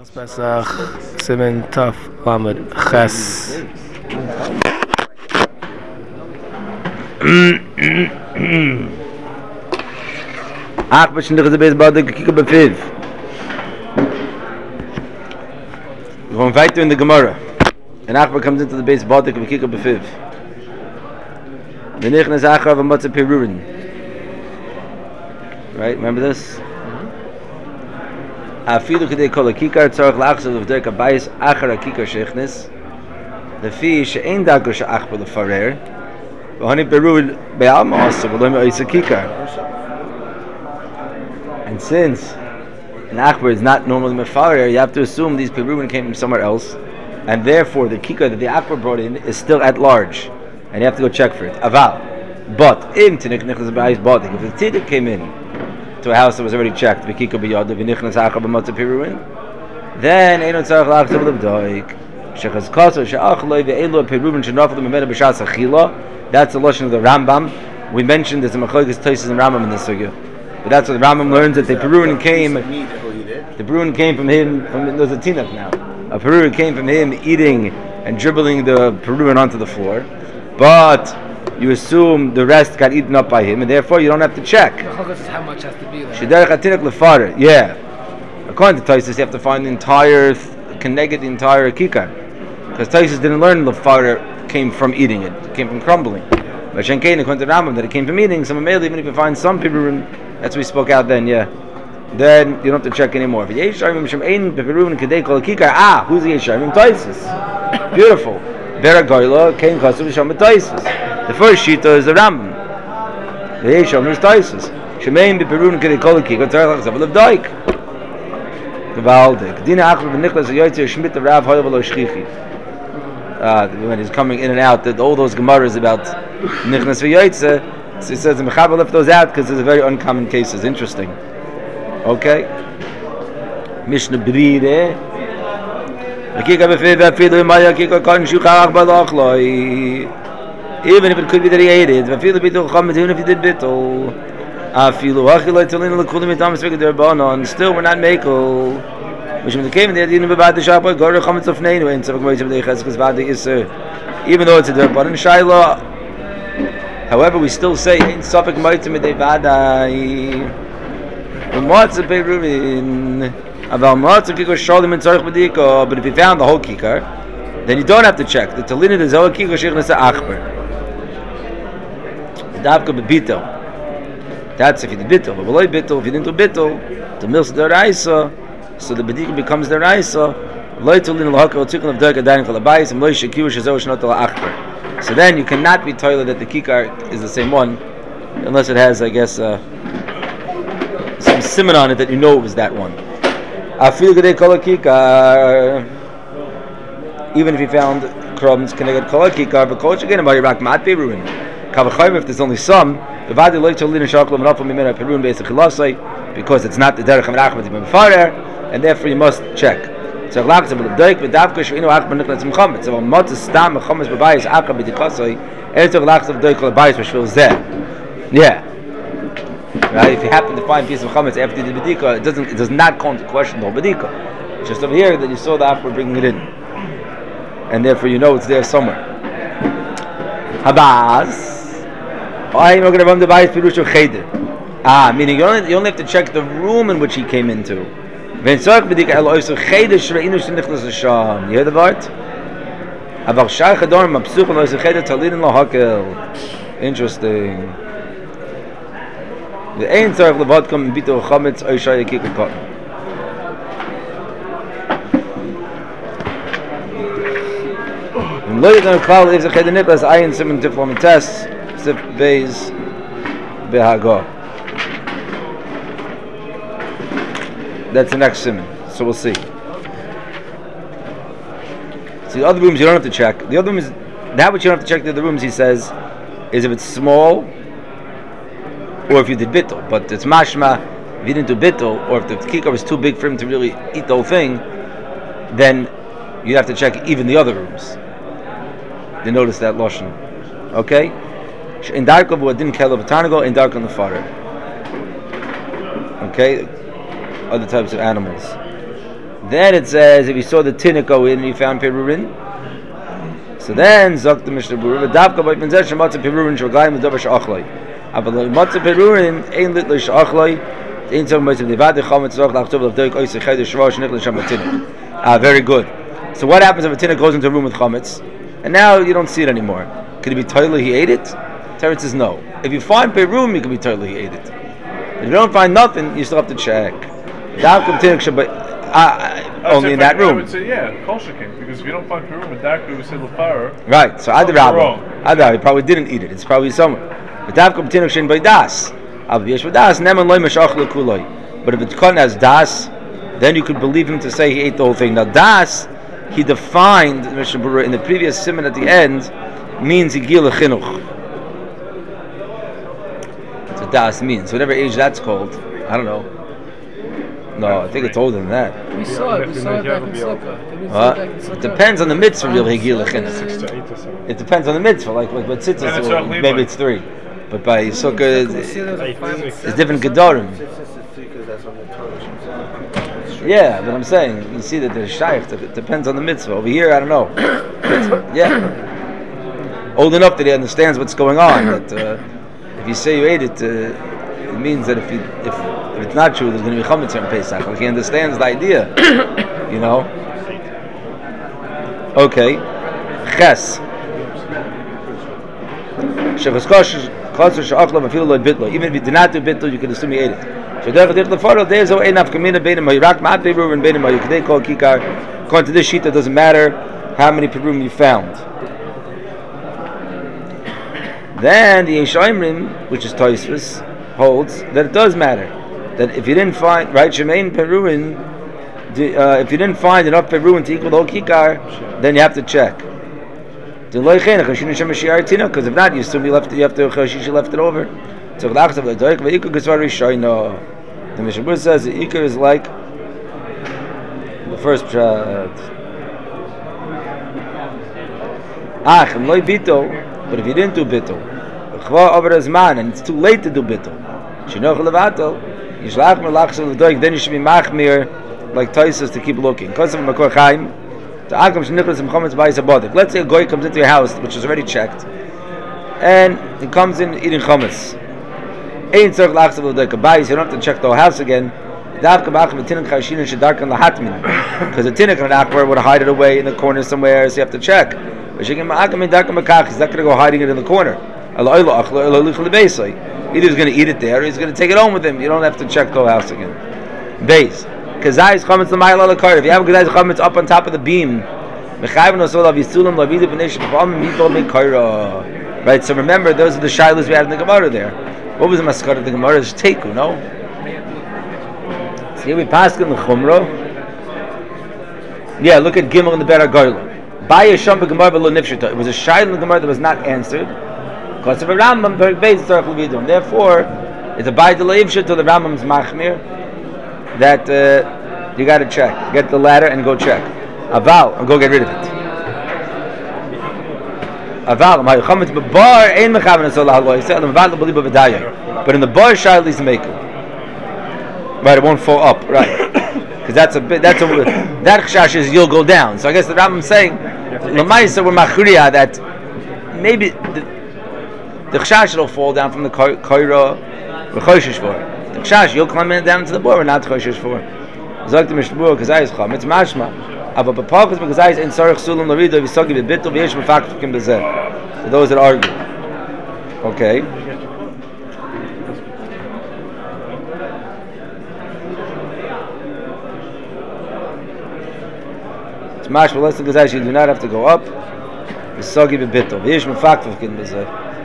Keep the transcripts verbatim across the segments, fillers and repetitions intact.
Pesach, Simen Taf Lamed Ches. Ach, was sind die Base Bade gekickt bei fünf. Wir wollen weiter in der Gemara. And Achbar comes into the base Bade gekickt bei fünf. The Nichnas Achar of Matzah Perurin. Right, remember this? Afilu kidei kol hakikar tzarich lachzav l'vdek habayis achar hakikar sheichnis lefi she'ein dago she'achbar l'farer v'hani perud be'alma also v'lo me'ois hakikar. And since an achbar is not normally mefarer, you have to assume these perubin came from somewhere else, and therefore the kikar that the achbar brought in is still at large, and you have to go check for it. Aval, but im tinik nichnas b'ayis bodik, if the tinik came in to a house that was already checked, then Eino Tzarech L'Achzav L'Vdoik Shechazkaso She'achloi Ve'elu Perubin Shenafel Memena B'Shas Achila. That's the lashon of the Rambam. We mentioned there's a Machlokes Tosfos and Rambam in this sugya, but that's what the Rambam learns, that the Perubin came. The Perubin came from him. From there's a tinuk now. A Perubin came from him eating and dribbling the Perubin onto the floor, but you assume the rest got eaten up by him, and therefore you don't have to check. How much has to be there? Shederech hatinik lefarer. Yeah. According to Tosfos, you have to find the entire, connect the entire kikar, because Tosfos didn't learn the lefarer came from eating it; it came from crumbling. But Shenkein, according to Rambam, that it came from eating. So maybe even if you find some people, that's what we spoke out then. Yeah. Then you don't have to check anymore. Ah, who's the Yesharim? Tosfos. Beautiful. Beragoyla came Kasu V'Sham Tosfos. The first shita is the Rambam. The Yesham is Tosfos. Shemein b'perun k'dei kol kikar tzarich l'achzav l'vdoik. Gewaldig. Dina achar b'nichlas ha'yoytzer shmit the Rav hoya v'lo shchichi. Ah, when he's coming in and out, that all those gemaras about nichlas ha'yoytzer, so he says the Mechaber left those out because it's a very uncommon cases. Interesting. Okay. Mishnah Bride. Hakikar b'fei v'afilu imaya kikar kan shuchach balachloi. Even if it could be that he ate it, even if he did bittul, still we're not mekel. Which when they came in there, didn't about the shop, go to chametz of neinu, and so because vadi is even though it's a derban in Shiloh. However, we still say in suffik meitim de vadai. What's a perurin? About matzah kikar shalim and tzarich b'dika. But if you found the whole kikar, then you don't have to check. The talina is our kikar sheichnas achbar. Davka b'bitel. That's if you did bitel. But below bitel, if you didn't do bitel, the milk is the raisa, so the bedika becomes the raisa. So then you cannot be toilet that the kikar is the same one, unless it has, I guess, uh, some simon on it that you know it was that one. Even if you found crumbs, can I get kol kikar? But kol again about Iraq mat be ruined. If there's only some, because it's not the derech hamrachmat, and therefore you must check. So yeah, right. If you happen to find a piece of chametz after the bedika, it doesn't, it does not come to question the whole bedika. It's just over here that you saw the achbar bringing it in, and therefore you know it's there somewhere. Habaz. Ah, meaning you only, you only have to check the room in which he came into. You hear the word? Interesting. The ein tzarich levadkom bito chametz oishay kikar cotton. And lo yidon klal if the cheder niklas ayin simen tiflam test. Beis Behaga. That's the next simon, so we'll see. So the other rooms you don't have to check. The other rooms, that which you don't have to check the other rooms, he says, is if it's small or if you did bittul. But it's mashma, if you didn't do bittul, or if the kikar was too big for him to really eat the whole thing, then you have to check even the other rooms. You notice that lashon. Okay? In dark of what didn't kill of tarnagal, in dark on the fire. Okay, other types of animals. Then it says if you saw the tinnik go in and you found perurin. So then zok the Mishnah Berurah davka by pinzeh shematzah perurin shogayim l'davar she'achloi. Aval matzah perurin ein lit l'she'achloi. Ein tzom b'tzim devadei chametz zoch la'chtov l'vdoik oisei chayder shvar shenich l'sham tinnik. Ah, very good. So what happens if a tinnik goes into a room with chametz and now you don't see it anymore? Could it be toilet he ate it? Teretz says no. If you find perum, you can be toilet he ate it. If you don't find nothing, you still have to check. Davka tinnik shabbat. Only in that room. I would say, yeah, kosher king, because if you don't find perum, a darker we say l'fara. Right. So I'd rather, I'd rather, he probably didn't eat it. It's probably somewhere. But davka b'tinuk shen by das. Av yesh v'das neman loy mashach lekuloi. But if it's caught as das, then you could believe him to say he ate the whole thing. Now das, he defined Mishnah Berurah in the previous siman at the end means higil lechinuch. That's what das means. Whatever age that's called, I don't know. No, I think it's older than that. We saw it. We saw it back in Sukkah. Uh, it depends on the mitzvah, real higil lechinuch. It depends on the mitzvah. Like like what tzitzis, so maybe it's three. But by Sukkah, it's, it's different gedorim. Yeah, but I'm saying you see that there's shaykh. It depends on the mitzvah. Over here, I don't know. But, yeah, old enough that he understands what's going on. That uh, if you say you ate it, uh, it means that if you if if it's not true, there's going to be chametz on Pesach. Like he understands the idea, you know. Okay, ches. Shevaskosh kosher she'achla mafil lo bitlo. Even if you did not do bitlo, you can assume you ate it. According to this sheet, it doesn't matter how many perum you found. Then the Yeshayimrim, which is Tosfos, holds that it does matter. That if you didn't find right Shemain peruin, uh, if you didn't find enough peruin to equal the whole kikar, then you have to check. Because if not, you assume you left. You have to you left it over. So the Mishnah Berurah says the ikar is like the first pshat. Ach, loy bitol, but if you didn't do bitol, and it's too late to do bitol, then you should be machmir like Tosfos to keep looking. Because of Makor Chaim, let's say a goy comes into your house, which is already checked, and he comes in eating chametz. You don't have to check the whole house again. Because the tinnik and akbar would hide it away in the corner somewhere, so you have to check. He's not going to go hiding it in the corner. Either he's going to eat it there or he's going to take it home with him. You don't have to check the whole house again. Base. If you have Kazai's chametz up on top of the beam, right, so remember, those are the shilas we had in the Gemara there. What was the maskar of the Gemara? It's teku, no? So here we pass in the Chumrah. Yeah, look at Gimel in the Ber HaGoyla. Baya Shamba Gemara below Nifshita. It was a shayla in the Gemara that was not answered. Because of a Rambam, therefore, it's a Baya Delay Nifshita to the Rambam's Machmir that uh, you got to check. Get the ladder and go check. Aval, and go get rid of it. Aval, my chametz bebar ein mechaven asol haloy. Say the aval believe of adaya, but in the bar shayla is making. Right, it won't fall up. Right, because that's a bit. That's a that chash is you'll go down. So I guess the Rambam saying lemaisa we're machriya that maybe the the chash will fall down from the koira we're choshish for. The chash you'll climb in down to the bar. We're not choshish for. Zok the Mishnah Berurah because I is chametz mashma. Aber bepakas because I is in sarich sulam larido v'sagi v'bitol v'yesh mefakfikim b'zeh. For those that argue, okay. It's mashma less than gazai. You do not have to go up. V'sagi v'bitol v'yesh mefakfikim b'zeh.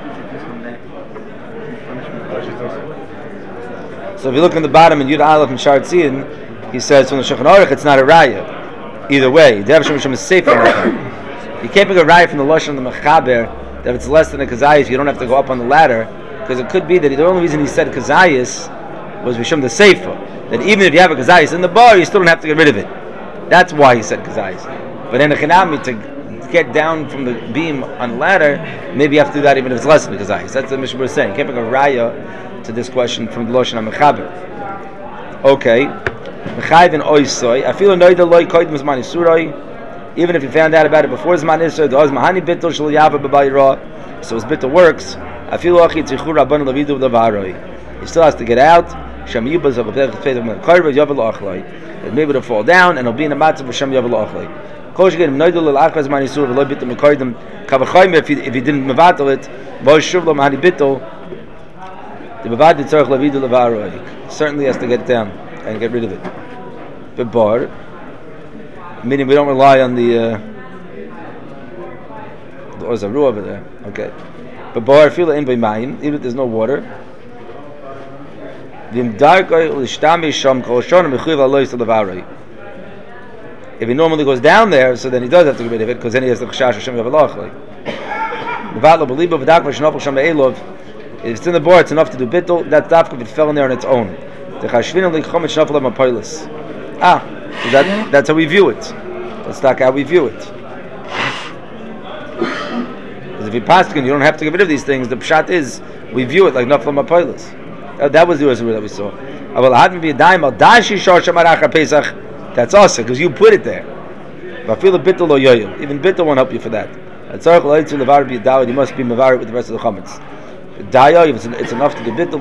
So if you look in the bottom in Yud Aleph and Shar Tzion, he says from the Shulchan Aruch it's not a raya. Either way, the Avsham Shem is safe from that. You can't pick a raya from the Lashon of the Mechaber that if it's less than a Kazayas, you don't have to go up on the ladder, because it could be that the only reason he said Kazayas was Visham the Sefer. That even if you have a Kazayas in the bar, you still don't have to get rid of it. That's why he said Kazayas. But in the Chinami, to get down from the beam on the ladder, maybe you have to do that even if it's less than a Kazayas. That's what the Mishnah was saying. You can't pick a raya to this question from the Lashon of Mechaber. Okay. Mechayiv and oisoi. I feel annoyed that loy koydim is mani suroi. Even if you found out about it before Zman Isra, the Oz Mahani Bittul Shal Yava B'Bayra, so his Bittul works. I feel Achi Tzichur Rabban Lavidu B'Davaroi. He still has to get out. Shem Yubaz of Abdech Faith of Karva Yavel Achloi. It may be to fall down and he'll be in a matzah for Shem Yavel Achloi. Kosh Gedim Noidul Lil Achaz Mani Surah V'Loi Bittul Mekardim Kavachayim if he if he didn't mevatel it. V'Osh Shuv Lo Mahani Bittul. The Bavad Yitzarech Lavidu B'Davaroi certainly has to get down and get rid of it. Bebar. Meaning we don't rely on the uh, the Ozaru over there. Okay. But bar fila in b'mayim, even if there's no water. If he normally goes down there, so then he does have to get rid of it, because then he has the chashash Hashem yavalach. If it's in the bar, it's enough to do bittul. That's dafka if it fell in there on its own. Ah. So that, that's how we view it. That's not how we view it. Because if you pass it, you don't have to get rid of these things. The pshat is, we view it like nafla mapoilis. That, that was the Ursula that we saw. That's awesome, because you put it there. Even bittul won't help you for that. You must be mevarit with the rest of the chametz. It's, it's enough to do bittul.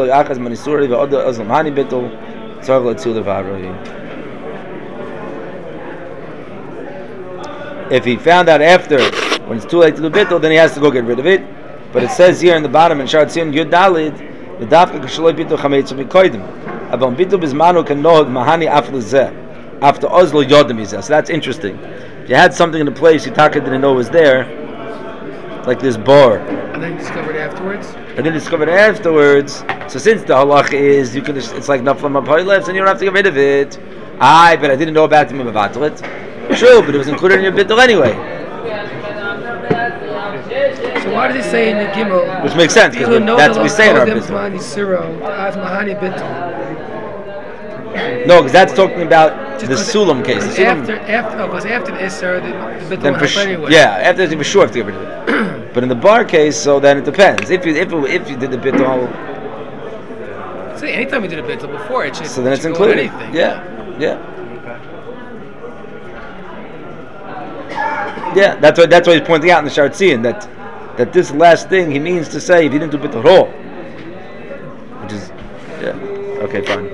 If he found out after, when it's too late to do bittul, then he has to go get rid of it. But it says here in the bottom in Shar Tzion Yud Dalid, the dafka kashaloi bittul chametzu mikoydim. Avon bittul bizmanu can nohod mahani af lezeh after ozlo yodem izeh. So that's interesting. If you had something in a place you taka didn't know was there, like this bar, and then discovered afterwards. And then discovered afterwards. So since the halach is you can, it's like nafla mapoilevs, and you don't have to get rid of it. I but I didn't know about it. True, but it was included in your bittul anyway. So why does he say in the Gimel? Which makes sense, because that's what we say in our bittul. No, because that's talking about just the sulam case. The sulam. After, after, oh, because after the Isser, the, the bittul went sh- anyway. Yeah, after it's for sure have to get rid of it. But in the bar case, so then it depends. If you if you, if you did the bittul, so anytime you did a bittul before, it should. So then it it's should included. Anything. Yeah, yeah. Yeah, that's why that's why he's pointing out in the Shar Tzion that that this last thing he means to say if he didn't do bittul at all, which is yeah okay fine.